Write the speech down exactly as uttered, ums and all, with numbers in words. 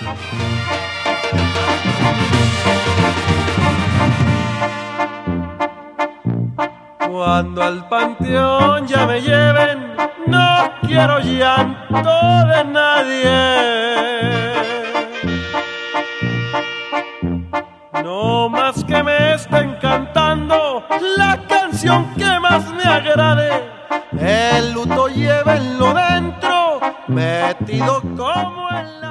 Cuando al panteón ya me lleven, no quiero llanto de nadie. No más que me estén cantando la canción que más me agrade. El luto llévenlo dentro, metido como el